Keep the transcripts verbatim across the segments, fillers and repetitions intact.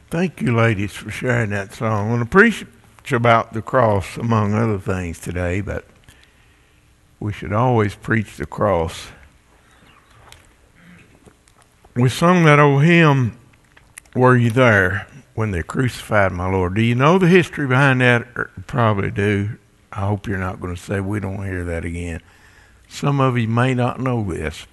Thank you, ladies, for sharing that song. I'm going to preach about the cross, among other things, today, but we should always preach the cross. We sung that old hymn, Were You There When They Crucified My Lord? Do you know the history behind that? Or probably do. I hope you're not going to say we don't hear that again. Some of you may not know this.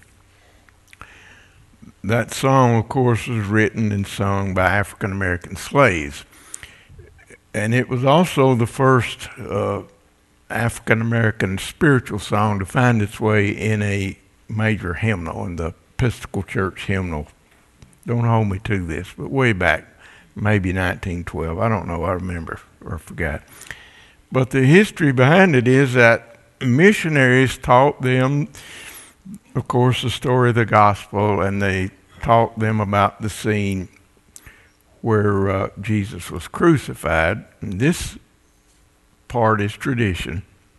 That song, of course, was written and sung by African American slaves. And it was also the first uh, African American spiritual song to find its way in a major hymnal, in the Episcopal Church hymnal. Don't hold me to this, but way back, maybe nineteen twelve. I don't know, I remember or forgot. But the history behind it is that missionaries taught them, of course, the story of the gospel, and they taught them about the scene where uh, Jesus was crucified. And this part is tradition.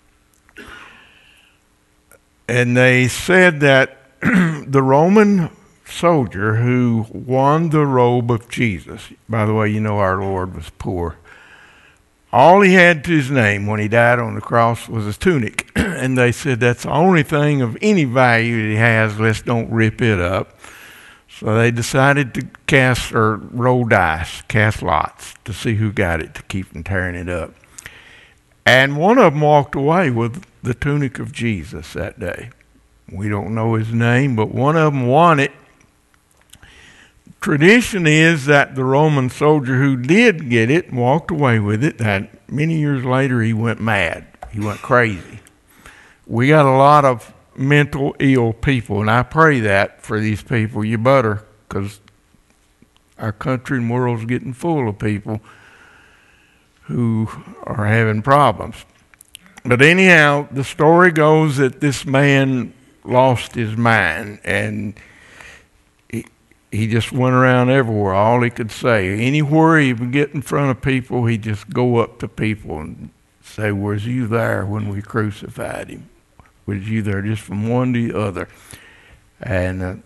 And they said that the Roman soldier who won the robe of Jesus, by the way, you know our Lord was poor. All he had to his name when he died on the cross was his tunic. And they said that's the only thing of any value that he has. Let's don't rip it up. So they decided to cast or roll dice, cast lots to see who got it to keep from tearing it up. And one of them walked away with the tunic of Jesus that day. We don't know his name, but one of them won it. Tradition is that the Roman soldier who did get it and walked away with it, that many years later he went mad. He went crazy. We got a lot of mental ill people, and I pray that for these people. You better, because our country and world's getting full of people who are having problems. But anyhow, the story goes that this man lost his mind, and he, he just went around everywhere, all he could say. Anywhere he would get in front of people, he'd just go up to people and say, was you there when we crucified him? Was you there? Just from one to the other. And uh,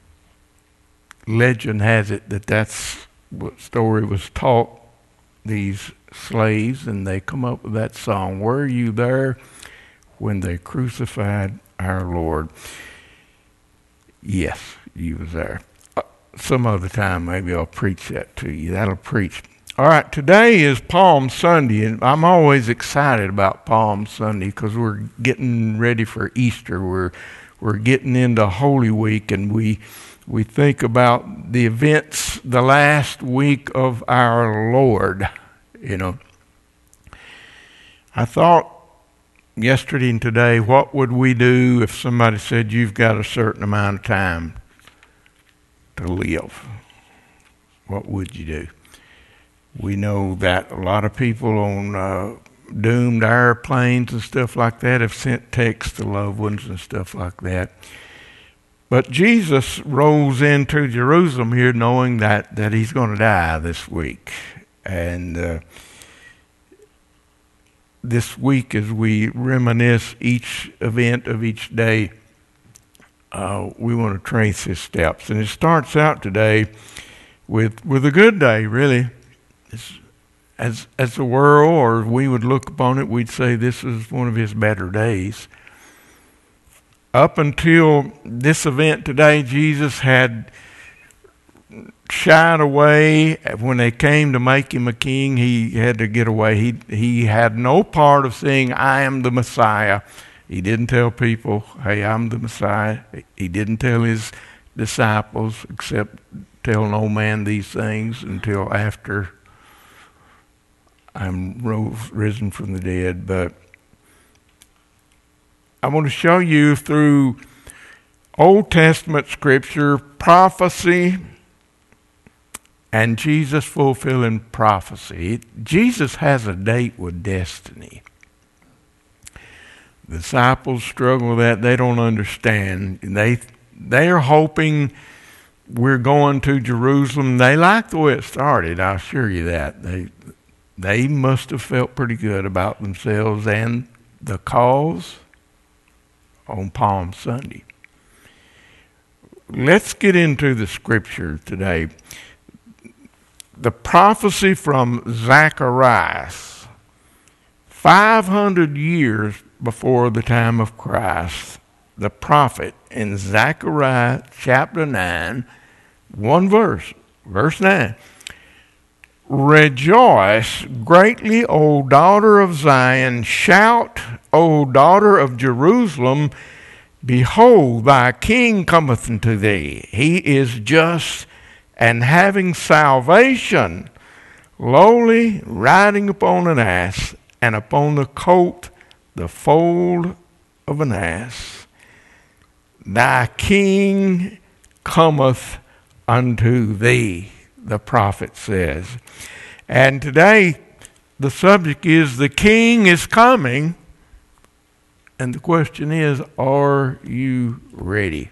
legend has it that that's what story was taught these slaves, and they come up with that song, were you there when they crucified our Lord? Yes, you was there. Uh, some other time maybe I'll preach that to you. That'll preach. All right, today is Palm Sunday, and I'm always excited about Palm Sunday because we're getting ready for Easter. We're we're getting into Holy Week, and we we think about the events the last week of our Lord. You know, I thought yesterday and today, what would we do if somebody said you've got a certain amount of time to live? What would you do? We know that a lot of people on uh, doomed airplanes and stuff like that have sent texts to loved ones and stuff like that. But Jesus rose into Jerusalem here knowing that, that he's going to die this week. And uh, this week, as we reminisce each event of each day, uh, we want to trace his steps. And it starts out today with, with a good day, really. It's, as as the world, or we would look upon it, we'd say this is one of his better days. Up until this event today, Jesus had shied away. When they came to make him a king, he had to get away. He he had no part of saying, I am the Messiah. He didn't tell people, hey, I'm the Messiah. He didn't tell his disciples, except tell no man these things until after I'm rose, risen from the dead. But I want to show you through Old Testament scripture, prophecy, and Jesus fulfilling prophecy. Jesus has a date with destiny. The disciples struggle with that. They don't understand. They they are hoping we're going to Jerusalem. They like the way it started, I assure you that. They They must have felt pretty good about themselves and the cause on Palm Sunday. Let's get into the scripture today. the prophecy from Zacharias, five hundred years before the time of Christ. The prophet in Zechariah chapter nine, one verse, verse nine. Rejoice greatly, O daughter of Zion. Shout, O daughter of Jerusalem. Behold, thy king cometh unto thee. He is just and having salvation, lowly, riding upon an ass, and upon the colt the foal of an ass. Thy king cometh unto thee, the prophet says. And today, the subject is the king is coming. And the question is, are you ready?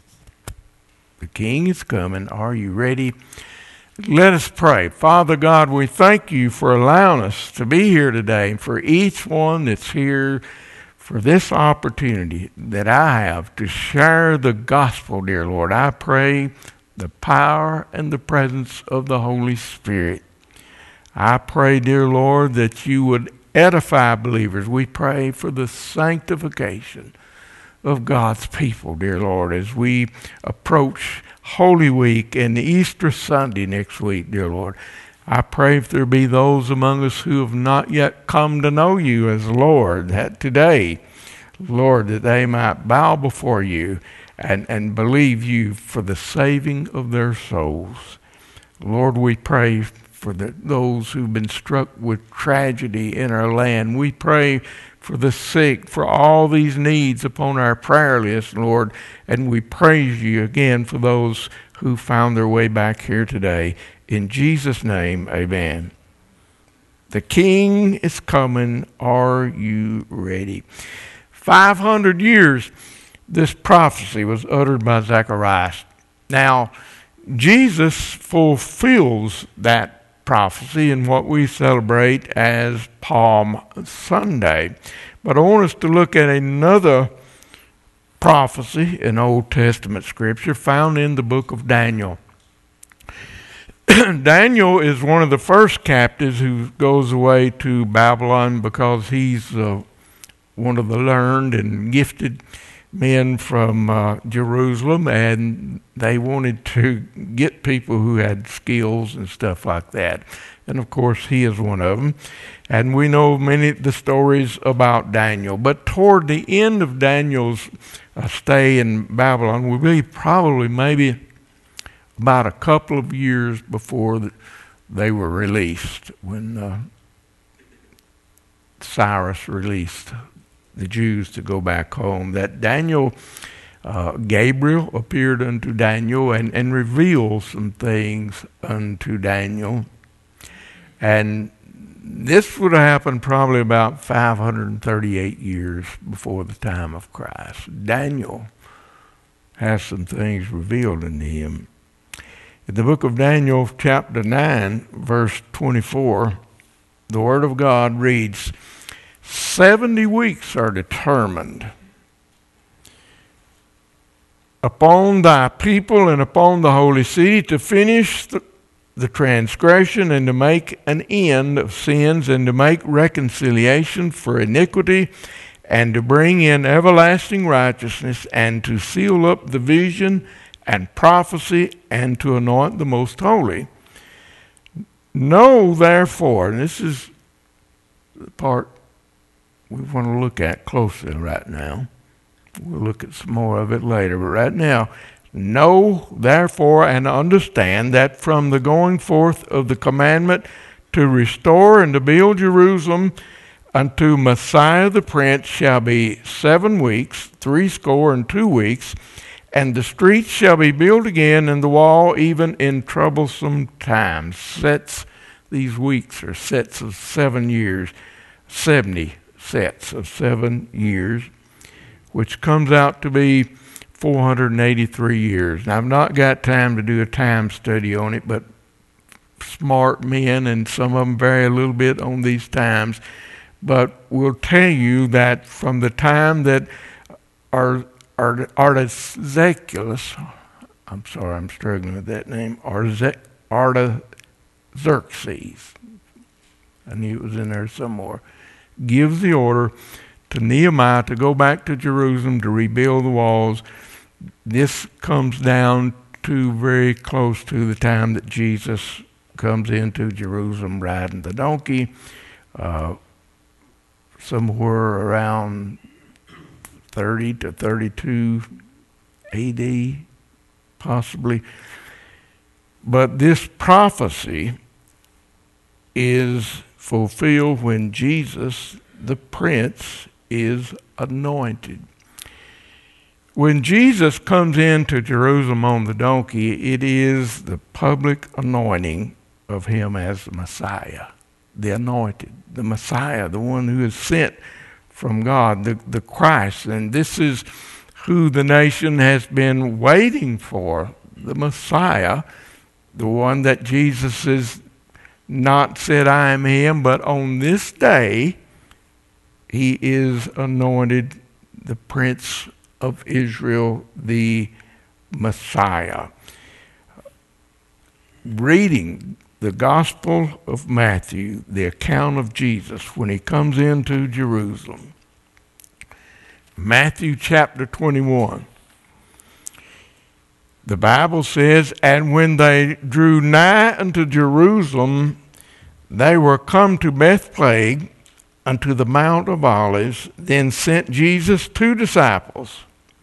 The king is coming. Are you ready? Let us pray. Father God, we thank you for allowing us to be here today, and for each one that's here, for this opportunity that I have to share the gospel, dear Lord. I pray the power and the presence of the Holy Spirit. I pray, dear Lord, that you would edify believers. We pray for the sanctification of God's people, dear Lord, as we approach Holy Week and Easter Sunday next week, dear Lord. I pray if there be those among us who have not yet come to know you as Lord, that today, Lord, that they might bow before you and, and believe you for the saving of their souls. Lord, we pray for the, those who've been struck with tragedy in our land. We pray for the sick, for all these needs upon our prayer list, Lord, and we praise you again for those who found their way back here today. In Jesus' name, amen. The King is coming. Are you ready? five hundred years this prophecy was uttered by Zacharias. Now, Jesus fulfills that prophecy in what we celebrate as Palm Sunday. But I want us to look at another prophecy in Old Testament Scripture found in the book of Daniel. Daniel is one of the first captives who goes away to Babylon because he's uh, one of the learned and gifted men from uh, Jerusalem, and they wanted to get people who had skills and stuff like that. And of course, he is one of them. And we know many of the stories about Daniel. But toward the end of Daniel's uh, stay in Babylon, we believe probably maybe about a couple of years before the, they were released, when uh, Cyrus released the Jews to go back home, that Daniel, uh, Gabriel appeared unto Daniel and, and revealed some things unto Daniel. And this would have happened probably about five hundred thirty-eight years before the time of Christ. Daniel has some things revealed unto him. In the book of Daniel, chapter nine, verse twenty-four, the Word of God reads, Seventy weeks are determined upon thy people and upon the holy city to finish the, the transgression and to make an end of sins and to make reconciliation for iniquity and to bring in everlasting righteousness and to seal up the vision and prophecy and to anoint the most holy. Know therefore, and this is the part we want to look at closely right now. We'll look at some more of it later, but right now, know therefore and understand that from the going forth of the commandment to restore and to build Jerusalem unto Messiah the Prince shall be seven weeks, threescore and two weeks, and the streets shall be built again, and the wall even in troublesome times. Sets, these weeks are sets of seven years, seventy sets of seven years, which comes out to be four hundred eighty-three years. Now, I've not got time to do a time study on it, but smart men, and some of them vary a little bit on these times, but we'll tell you that from the time that our Artaxerxes, I'm sorry, I'm struggling with that name, Artaxerxes, Xerxes, I knew it was in there somewhere, gives the order to Nehemiah to go back to Jerusalem to rebuild the walls. This comes down to very close to the time that Jesus comes into Jerusalem riding the donkey, uh, somewhere around thirty to thirty-two A D, possibly. But this prophecy is fulfilled when Jesus, the Prince, is anointed. When Jesus comes into Jerusalem on the donkey, it is the public anointing of him as the Messiah, the anointed, the Messiah, the one who is sent from God, the, the Christ. And this is who the nation has been waiting for, the Messiah, the one that Jesus has not said, I am him, but on this day, he is anointed the Prince of Israel, the Messiah. Reading the Gospel of Matthew, the account of Jesus when he comes into Jerusalem. Matthew chapter twenty-one. The Bible says, and when they drew nigh unto Jerusalem, they were come to Bethphage, unto the Mount of Olives. Then sent Jesus two disciples.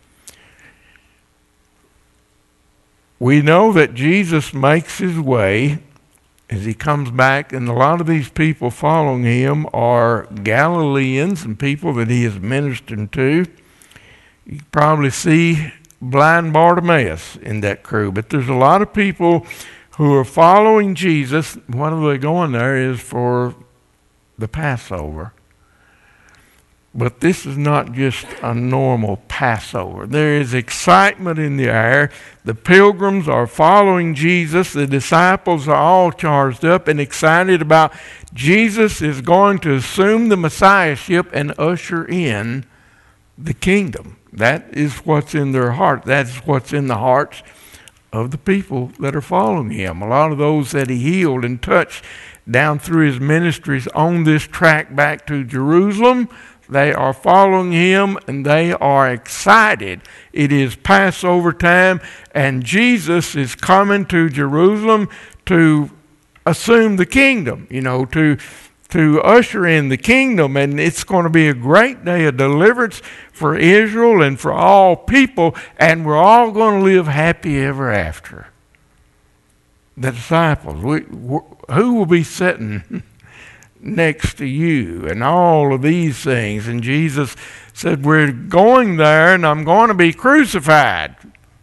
We know that Jesus makes his way as he comes back, and a lot of these people following him are Galileans and people that he is ministering to. You probably see blind Bartimaeus in that crew, but there's a lot of people who are following Jesus. What are they going there is for the Passover. But this is not just a normal Passover. There is excitement in the air. The pilgrims are following Jesus. The disciples are all charged up and excited about Jesus is going to assume the Messiahship and usher in the kingdom. That is what's in their heart. That's what's in the hearts of the people that are following him. A lot of those that he healed and touched down through his ministries on this track back to Jerusalem, they are following him and they are excited. It is Passover time and Jesus is coming to Jerusalem to assume the kingdom, you know, to to usher in the kingdom, and it's going to be a great day of deliverance for Israel and for all people, and we're all going to live happy ever after. The disciples, we, who will be sitting next to you, and all of these things? And Jesus said, we're going there, and I'm going to be crucified.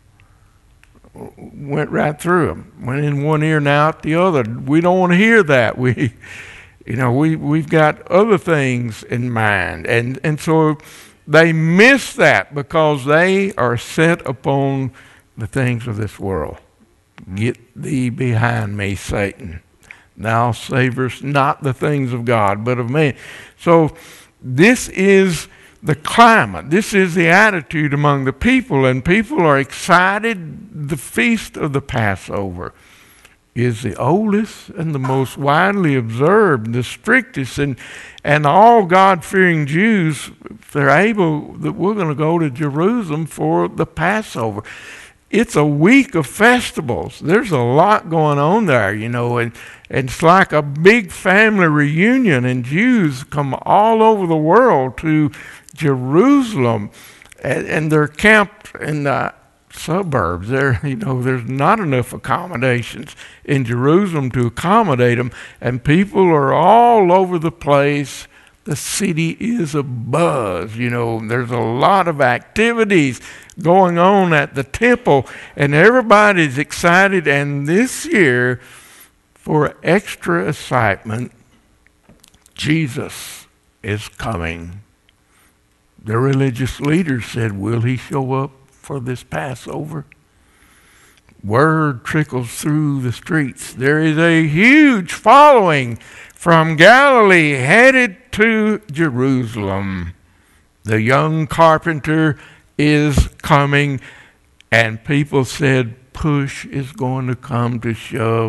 Went right through them. Went in one ear and out the other. We don't want to hear that. We... You know, we, we've got other things in mind. And, and so they miss that because they are set upon the things of this world. Get thee behind me, Satan. Thou savorest not the things of God, but of man. So this is the climate. This is the attitude among the people. And people are excited. The feast of the Passover is the oldest and the most widely observed, the strictest, and and all God-fearing Jews, if they're able, that we're going to go to Jerusalem for the Passover. It's a week of festivals. There's a lot going on there, you know, and, and it's like a big family reunion, and Jews come all over the world to Jerusalem, and, and they're camped in the suburbs. There, you know, there's not enough accommodations in Jerusalem to accommodate them, and people are all over the place. The city is abuzz. You know, there's a lot of activities going on at the temple, and everybody's excited. And this year, for extra excitement, Jesus is coming. The religious leaders said, will he show up for this Passover? Word trickles through the streets. There is a huge following from Galilee headed to Jerusalem. The young carpenter is coming, and people said, push is going to come to shove.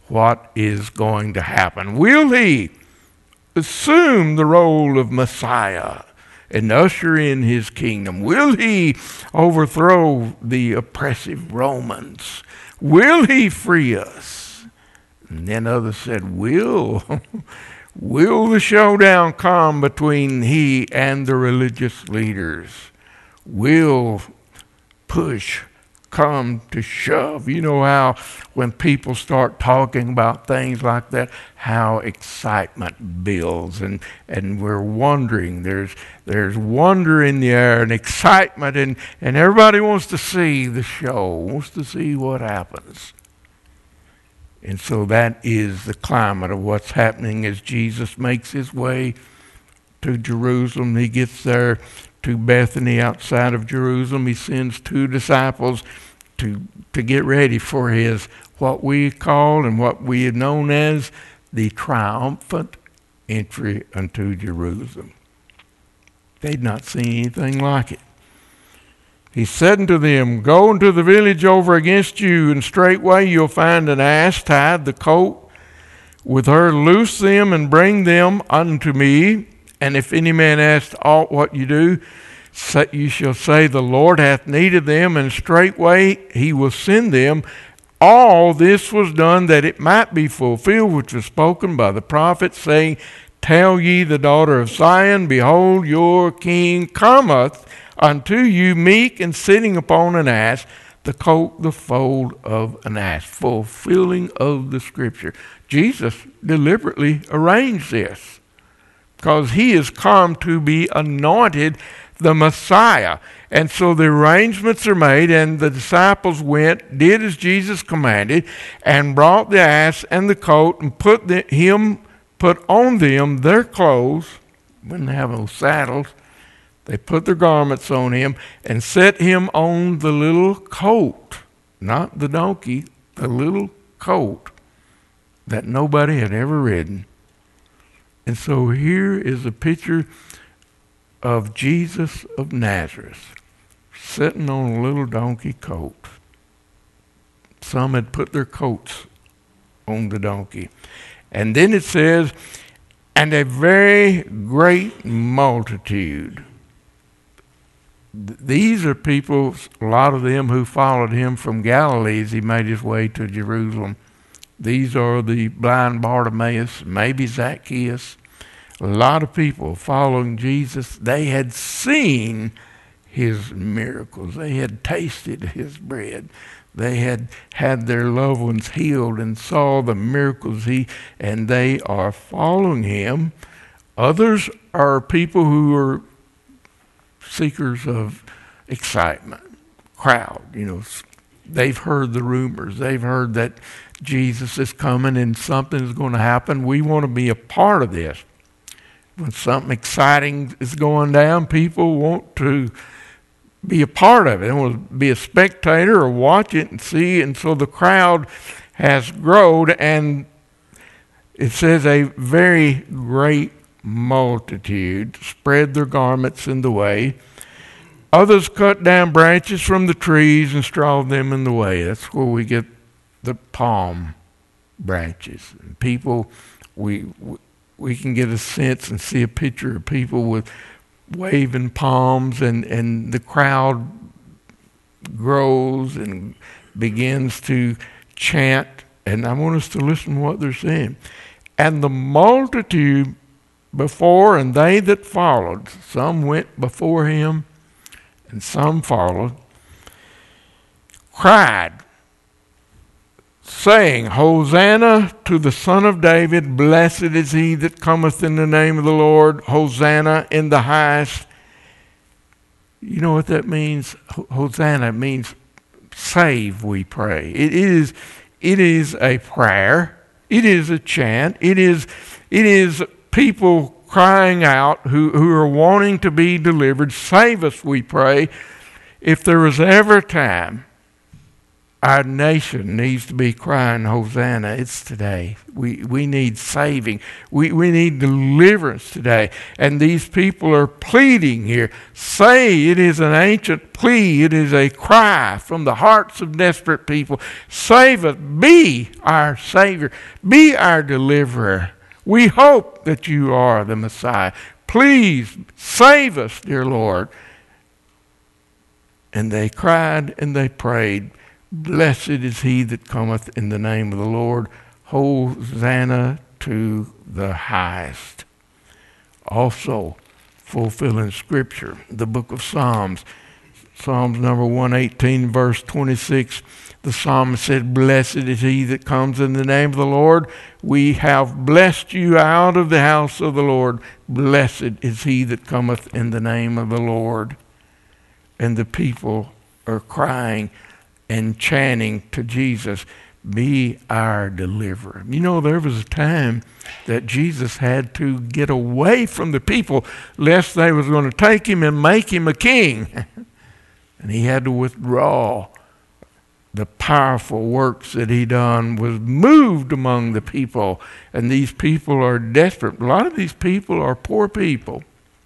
what is going to happen. Will he assume the role of Messiah and usher in his kingdom? Will he overthrow the oppressive Romans? Will he free us? And then others said, will, will the showdown come between he and the religious leaders? Will push come to shove? You know how when people start talking about things like that, how excitement builds, and, and we're wondering. There's there's wonder in the air and excitement, and, and everybody wants to see the show, wants to see what happens. And so that is the climate of what's happening as Jesus makes his way to Jerusalem. He gets there to Bethany outside of Jerusalem. He sends two disciples to to get ready for his, what we call and what we have known as the triumphant entry unto Jerusalem. They'd not seen anything like it. He said unto them, go into the village over against you, and straightway you'll find an ass tied, the colt with her. Loose them and bring them unto me. And if any man ask aught what you do, you shall say, the Lord hath need of them, and straightway he will send them. All this was done that it might be fulfilled, which was spoken by the prophet, saying, tell ye the daughter of Zion, behold, your king cometh unto you meek and sitting upon an ass, the colt, the foal of an ass. Fulfilling of the scripture. Jesus deliberately arranged this because he is come to be anointed the Messiah. And so the arrangements are made, and the disciples went, did as Jesus commanded, and brought the ass and the colt, and put the, him, put on them their clothes. When they have those saddles, they put their garments on him, and set him on the little colt, not the donkey, the little colt that nobody had ever ridden. And so here is a picture of Jesus of Nazareth sitting on a little donkey colt. Some had put their coats on the donkey. And then it says, and a very great multitude. These are people, a lot of them who followed him from Galilee as he made his way to Jerusalem. These are the blind Bartimaeus, maybe Zacchaeus. A lot of people following Jesus. They had seen his miracles. They had tasted his bread. They had had their loved ones healed and saw the miracles he, and they are following him. Others are people who are seekers of excitement, crowd. You know, they've heard the rumors. They've heard that Jesus is coming and something is going to happen. We want to be a part of this. When something exciting is going down, people want to be a part of it. They want to be a spectator or watch it and see. And so the crowd has grown, and it says a very great multitude spread their garments in the way. Others cut down branches from the trees and strawed them in the way. That's where we get the palm branches. And people, we, we we can get a sense and see a picture of people with waving palms, and, and the crowd grows and begins to chant. And I want us to listen to what they're saying. And the multitude before and they that followed, some went before him and some followed, cried, saying, Hosanna to the Son of David, blessed is he that cometh in the name of the Lord, Hosanna in the highest. You know what that means? Hosanna means save, we pray. It is, it is a prayer. It is a chant. It is, it is people crying out who, who are wanting to be delivered. Save us, we pray. If there was ever a time Our nation needs to be crying Hosanna. It's today. We we need saving. We we need deliverance today. And these people are pleading here. Say, it is an ancient plea. It is a cry from the hearts of desperate people. Save us. Be our Savior. Be our deliverer. We hope that you are the Messiah. Please save us, dear Lord. And they cried and they prayed. Blessed is he that cometh in the name of the Lord. Hosanna to the highest. Also, fulfilling Scripture, the book of Psalms. Psalms number one eighteen, verse twenty-six. The psalmist said, Blessed is he that comes in the name of the Lord. We have blessed you out of the house of the Lord. Blessed is he that cometh in the name of the Lord. And the people are crying and chanting to Jesus, be our deliverer. You know, there was a time that Jesus had to get away from the people lest they was going to take him and make him a king. And he had to withdraw. The powerful works that he done was moved among the people. And these people are desperate. A lot of these people are poor people.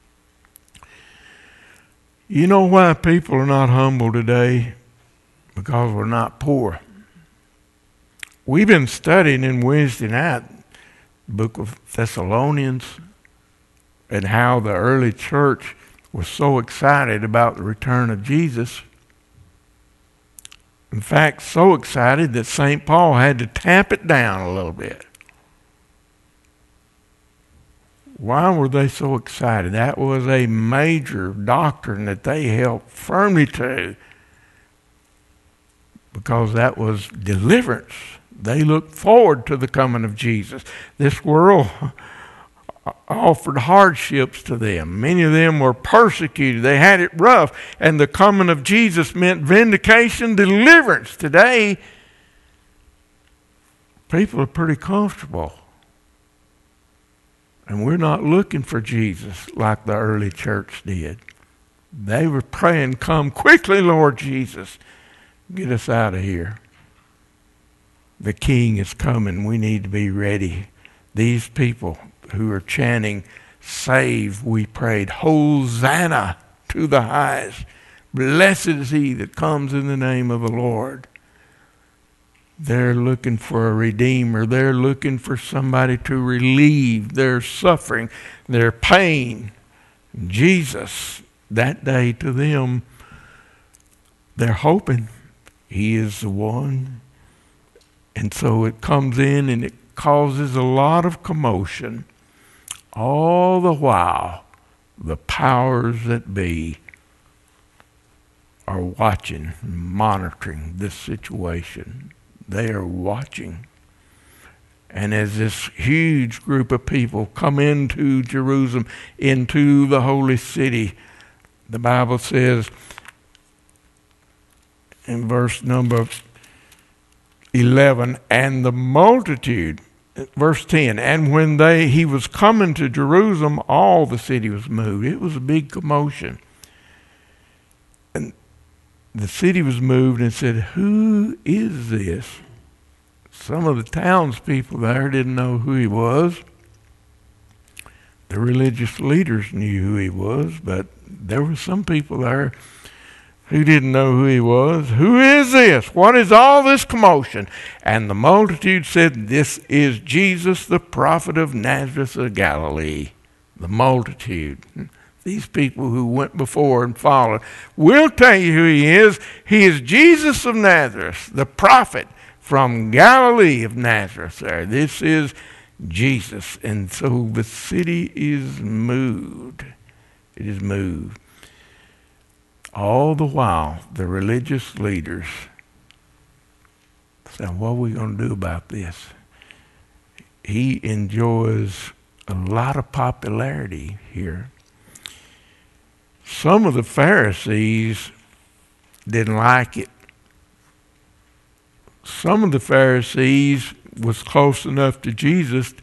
You know why people are not humble today? Because we're not poor. We've been studying in Wednesday night the book of Thessalonians and how the early church was so excited about the return of Jesus. In fact, so excited that Saint Paul had to tamp it down a little bit. Why were they so excited? That was a major doctrine that they held firmly to, because that was deliverance. They looked forward to the coming of Jesus. This world offered hardships to them. Many of them were persecuted. They had it rough. And the coming of Jesus meant vindication, deliverance. Today, people are pretty comfortable. And we're not looking for Jesus like the early church did. They were praying, come quickly, Lord Jesus. Get us out of here. The King is coming. We need to be ready. These people who are chanting, save, we prayed, Hosanna to the highest. Blessed is he that comes in the name of the Lord. They're looking for a redeemer. They're looking for somebody to relieve their suffering, their pain. Jesus, that day to them, they're hoping he is the one. And so it comes in and it causes a lot of commotion. All the while, the powers that be are watching, monitoring this situation. They are watching. And as this huge group of people come into Jerusalem, into the holy city, the Bible says in verse number eleven, and the multitude, verse ten, and when they he was coming to Jerusalem, all the city was moved. It was a big commotion. And the city was moved and said, who is this? Some of the townspeople there didn't know who he was. The religious leaders knew who he was, but there were some people there who didn't know who he was. Who is this? What is all this commotion? And the multitude said, this is Jesus, the prophet of Nazareth of Galilee. The multitude. These people who went before and followed. We'll tell you who he is. He is Jesus of Nazareth, the prophet from Galilee of Nazareth there. This is Jesus. And so the city is moved. It is moved. All the while, the religious leaders said, what are we going to do about this? He enjoys a lot of popularity here. Some of the Pharisees didn't like it. Some of the Pharisees was close enough to Jesus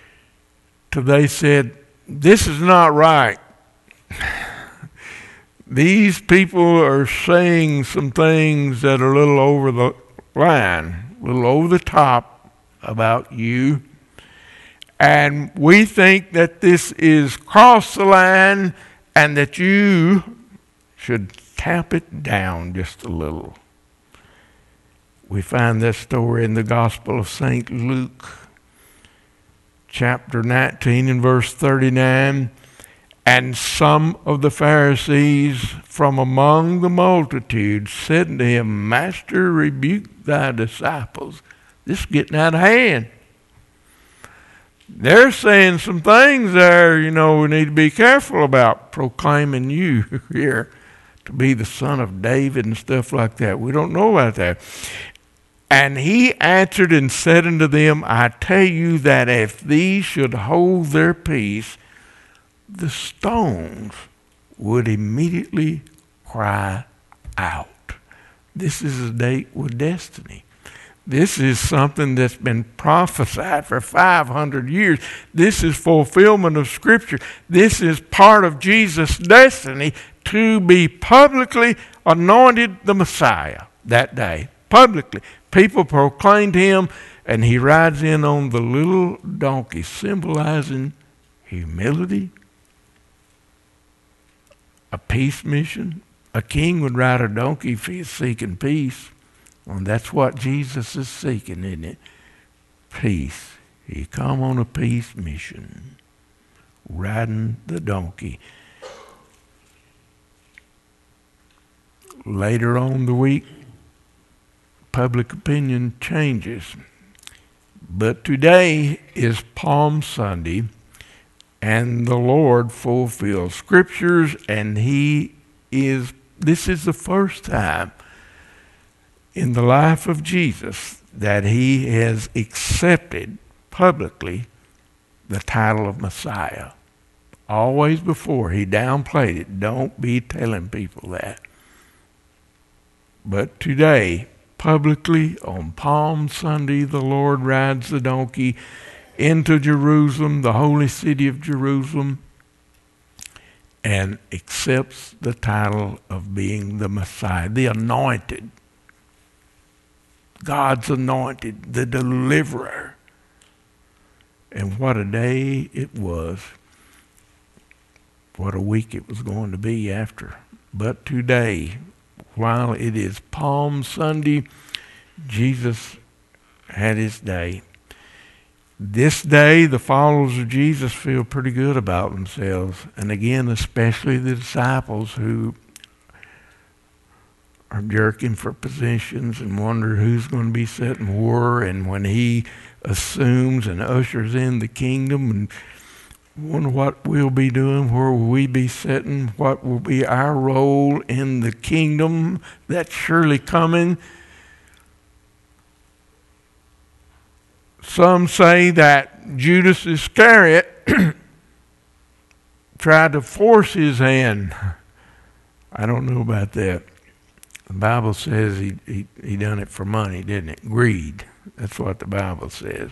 till they said, this is not right. these people are saying some things that are a little over the line, a little over the top about you. And we think that this is cross the line and that you should tamp it down just a little. We find this story in the Gospel of Saint Luke, chapter nineteen and verse thirty-nine. And some of the Pharisees from among the multitude said to him, Master, rebuke thy disciples. This is getting out of hand. They're saying some things there, you know, we need to be careful about, proclaiming you here to be the son of David and stuff like that. We don't know about that. And he answered and said unto them, I tell you that if these should hold their peace, the stones would immediately cry out. This is a date with destiny. This is something that's been prophesied for five hundred years. This is fulfillment of Scripture. This is part of Jesus' destiny to be publicly anointed the Messiah that day. Publicly. People proclaimed him, and he rides in on the little donkey, symbolizing humility, a peace mission. A king would ride a donkey if he is seeking peace. And that's what Jesus is seeking, isn't it? Peace. He come on a peace mission, riding the donkey. Later on the week, public opinion changes. But today is Palm Sunday, and the Lord fulfills Scriptures, and he is, this is the first time in the life of Jesus that he has accepted publicly the title of Messiah. Always before, he downplayed it. Don't be telling people that. But today, publicly, on Palm Sunday, the Lord rides the donkey into Jerusalem, the holy city of Jerusalem, and accepts the title of being the Messiah, the anointed, God's anointed, the deliverer. And what a day it was. What a week it was going to be after. But today, while it is Palm Sunday, Jesus had his day. This day, the followers of Jesus feel pretty good about themselves. And again, especially the disciples who are jerking for positions and wonder who's going to be setting war. And when he assumes and ushers in the kingdom and wonder what we'll be doing, where will we be sitting, what will be our role in the kingdom that's surely coming. Some say that Judas Iscariot tried to force his hand. I don't know about that. The Bible says he, he, he done it for money, didn't it? Greed. That's what the Bible says.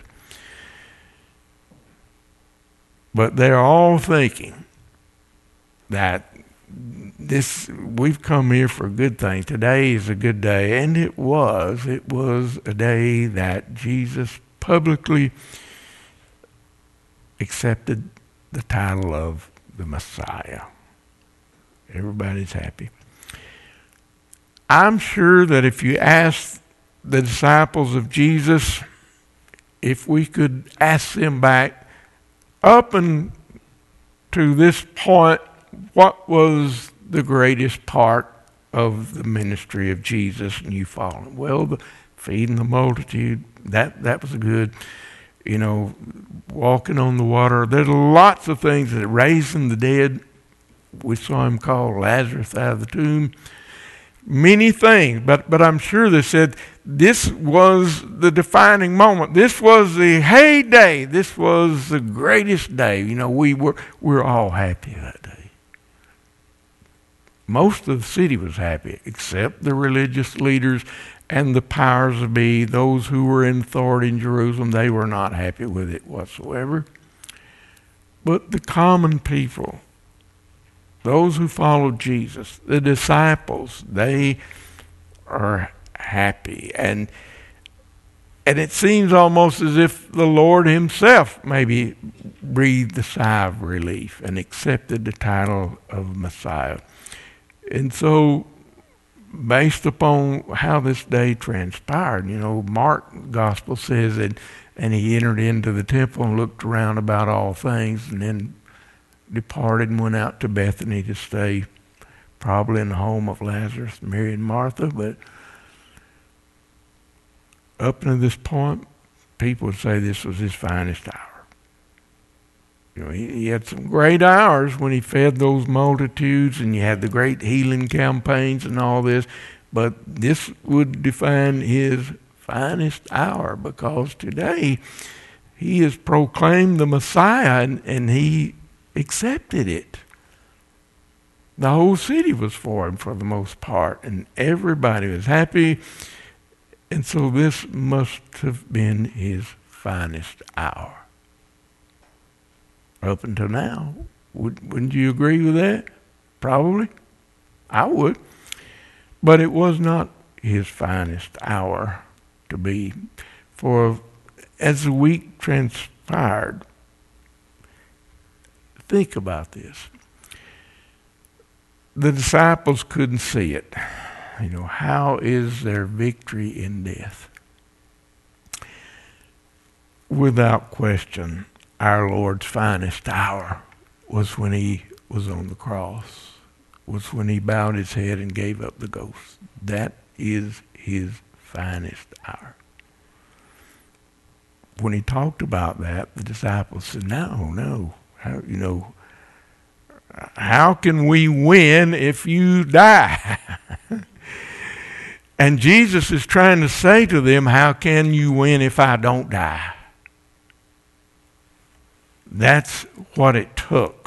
But they're all thinking that this, we've come here for a good thing. Today is a good day. And it was. It was a day that Jesus publicly accepted the title of the Messiah. Everybody's happy. I'm sure that if you ask the disciples of Jesus, if we could ask them back, up and to this point, what was the greatest part of the ministry of Jesus and you following? Well, the feeding the multitude, that, that was good. You know, walking on the water. There's lots of things that raising the dead. We saw him call Lazarus out of the tomb. Many things, but but I'm sure they said this was the defining moment. This was the heyday. This was the greatest day. You know, we were we were all happy that day. Most of the city was happy, except the religious leaders and the powers that be, those who were in authority in Jerusalem. They were not happy with it whatsoever. But the common people those who follow Jesus, the disciples, they are happy. And and it seems almost as if the Lord himself maybe breathed a sigh of relief and accepted the title of Messiah. And so, based upon how this day transpired, you know, Mark's gospel says that, and he entered into the temple and looked around about all things, and then departed and went out to Bethany to stay, probably in the home of Lazarus, Mary and Martha. But up to this point, people would say this was his finest hour. You know, he, he had some great hours when he fed those multitudes, and you had the great healing campaigns and all this, but this would define his finest hour, because today he is proclaimed the Messiah, and, and he accepted it. The whole city was for him for the most part, and everybody was happy. And so this must have been his finest hour. Up until now. Would, wouldn't you agree with that? Probably. I would. But it was not his finest hour to be. For as the week transpired, think about this. The disciples couldn't see it. You know, how is there victory in death? Without question, our Lord's finest hour was when he was on the cross, was when he bowed his head and gave up the ghost. That is his finest hour. When he talked about that, the disciples said, no, no, how, you know, how can we win if you die? And Jesus is trying to say to them, how can you win if I don't die? That's what it took.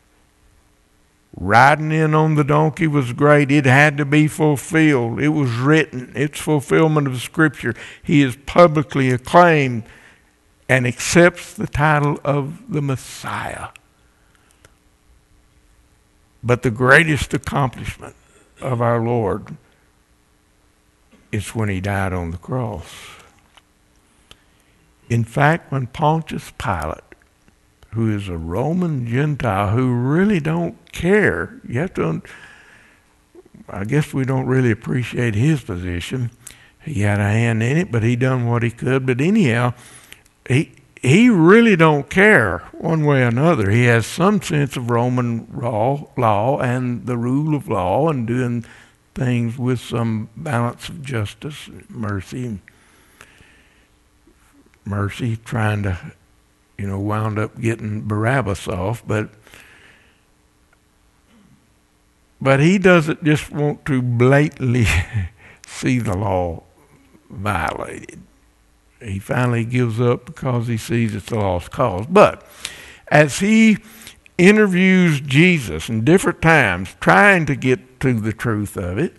Riding in on the donkey was great. It had to be fulfilled. It was written. It's fulfillment of Scripture. He is publicly acclaimed and accepts the title of the Messiah. But the greatest accomplishment of our Lord is when he died on the cross. In fact, when Pontius Pilate, who is a Roman Gentile who really don't care, you have to, I guess we don't really appreciate his position. He had a hand in it, but he done what he could. But anyhow, he he really don't care one way or another. He has some sense of Roman law, law and the rule of law, and doing things with some balance of justice, mercy, mercy, trying to, you know, wound up getting Barabbas off, but but he doesn't just want to blatantly see the law violated. He finally gives up because he sees it's a lost cause. But as he interviews Jesus in different times, trying to get to the truth of it,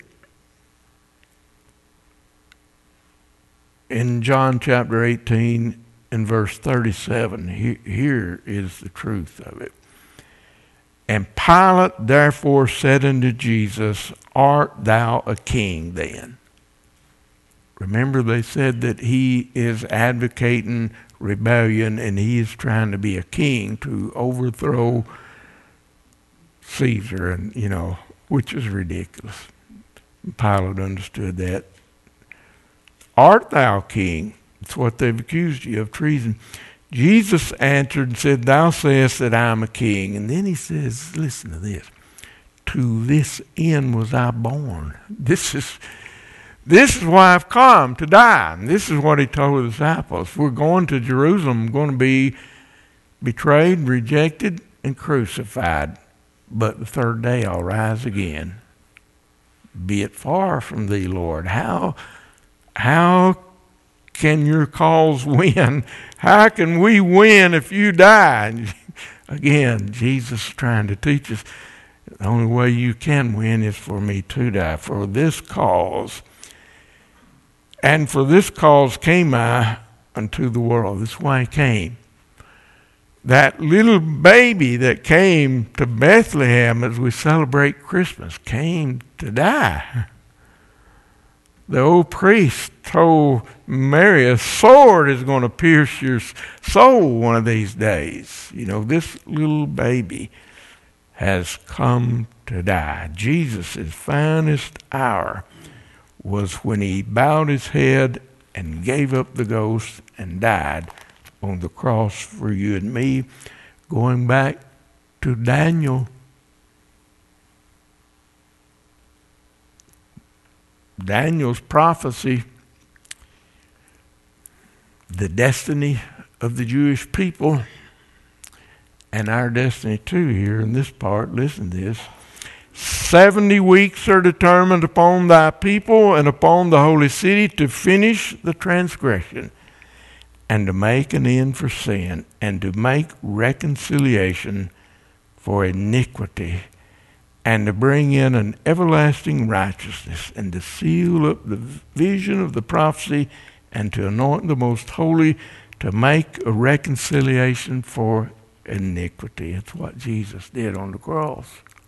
in John chapter eighteen and verse thirty-seven, he, here is the truth of it. And Pilate therefore said unto Jesus, art thou a king then? Remember, they said that he is advocating rebellion and he is trying to be a king to overthrow Caesar, and you know, which is ridiculous. Pilate understood that. Art thou king? It's what they've accused you of, treason. Jesus answered and said, thou sayest that I am a king. And then he says, listen to this. To this end was I born. This is this is why I've come, to die. And this is what he told the disciples. We're going to Jerusalem, going to be betrayed, rejected, and crucified. But the third day I'll rise again. Be it far from thee, Lord. How, how can your cause win? How can we win if you die? And again, Jesus is trying to teach us the only way you can win is for me to die. For this cause, and for this cause came I unto the world. This is why he came. that little baby that came to Bethlehem as we celebrate Christmas came to die. The old priest told Mary, a sword is going to pierce your soul one of these days. You know, this little baby has come to die. Jesus' finest hour was when he bowed his head and gave up the ghost and died on the cross for you and me. Going back to Daniel, Daniel's prophecy, the destiny of the Jewish people, and our destiny too here in this part. Listen to this. Seventy weeks are determined upon thy people and upon the holy city to finish the transgression and to make an end for sin and to make reconciliation for iniquity and to bring in an everlasting righteousness and to seal up the vision of the prophecy and to anoint the most holy, to make a reconciliation for iniquity. It's what Jesus did on the cross.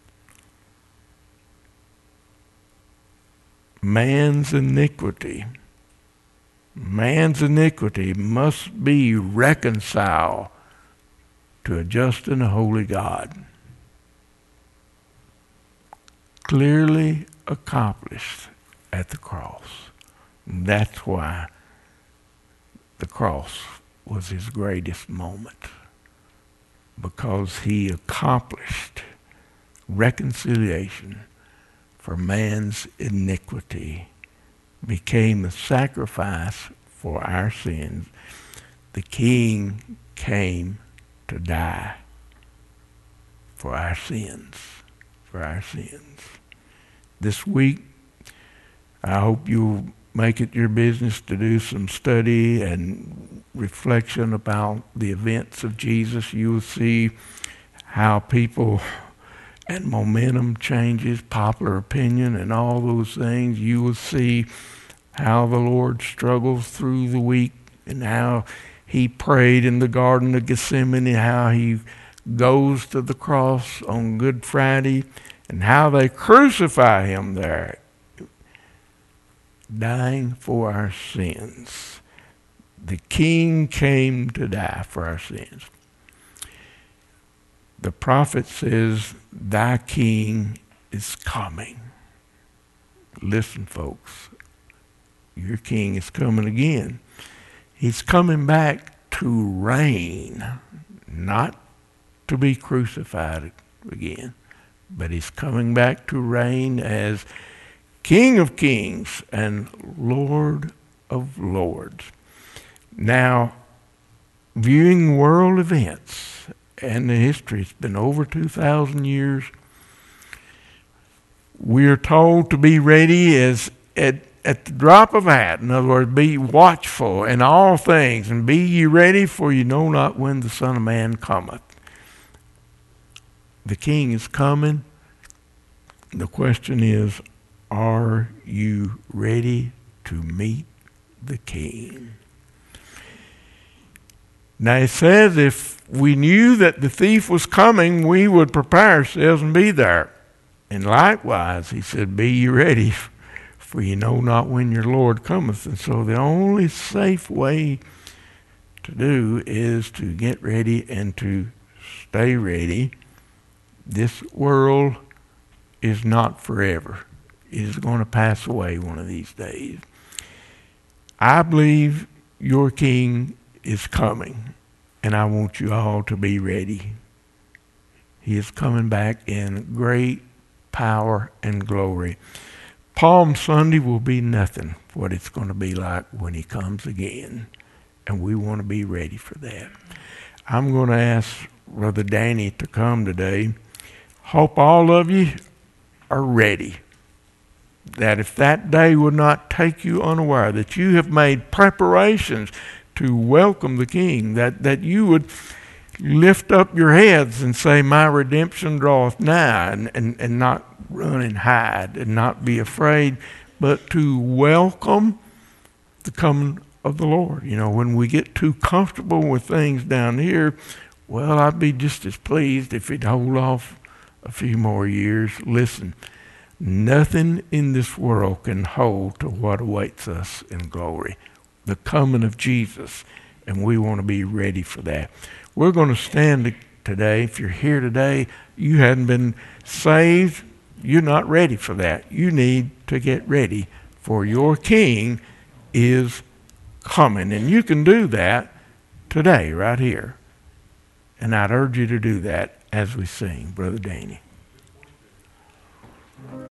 Man's iniquity, man's iniquity must be reconciled to a just and a holy God. Clearly accomplished at the cross. And that's why the cross was his greatest moment, because he accomplished reconciliation for man's iniquity, became the sacrifice for our sins. The King came to die for our sins, for our sins. This week, I hope you'll make it your business to do some study and reflection about the events of Jesus. You'll see how people and momentum changes, popular opinion, and all those things. You will see how the Lord struggles through the week and how he prayed in the Garden of Gethsemane, how he goes to the cross on Good Friday, and how they crucify him there, dying for our sins. The King came to die for our sins. The prophet says, thy King is coming. Listen, folks, your King is coming again. He's coming back to reign, not to be crucified again, but he's coming back to reign as King of Kings and Lord of Lords. Now, viewing world events and the history, it's been over two thousand years. We are told to be ready as at, at the drop of a hat. In other words, be watchful in all things, and be ye ready, for you know not when the Son of Man cometh. The King is coming. The question is, are you ready to meet the King? Now it says if we knew that the thief was coming, we would prepare ourselves and be there. And likewise, he said, be ye ready, for you know not when your Lord cometh. And so the only safe way to do is to get ready and to stay ready. This world is not forever. It is going to pass away one of these days. I believe your King is coming, and I want you all to be ready. He is coming back in great power and glory. Palm Sunday will be nothing what it's going to be like when he comes again, and we want to be ready for that. I'm going to ask Brother Danny to come today. Hope all of you are ready. That if that day would not take you unaware, that you have made preparations to welcome the King, that, that you would lift up your heads and say, my redemption draweth nigh, and, and, and not run and hide and not be afraid, but to welcome the coming of the Lord. You know, when we get too comfortable with things down here, Well, I'd be just as pleased if he'd hold off a few more years. Listen, nothing in this world can hold to what awaits us in glory, the coming of Jesus, and we want to be ready for that. We're going to stand today. If you're here today, you hadn't been saved, you're not ready for that. You need to get ready, for your King is coming, and you can do that today, right here. And I'd urge you to do that as we sing, Brother Danny.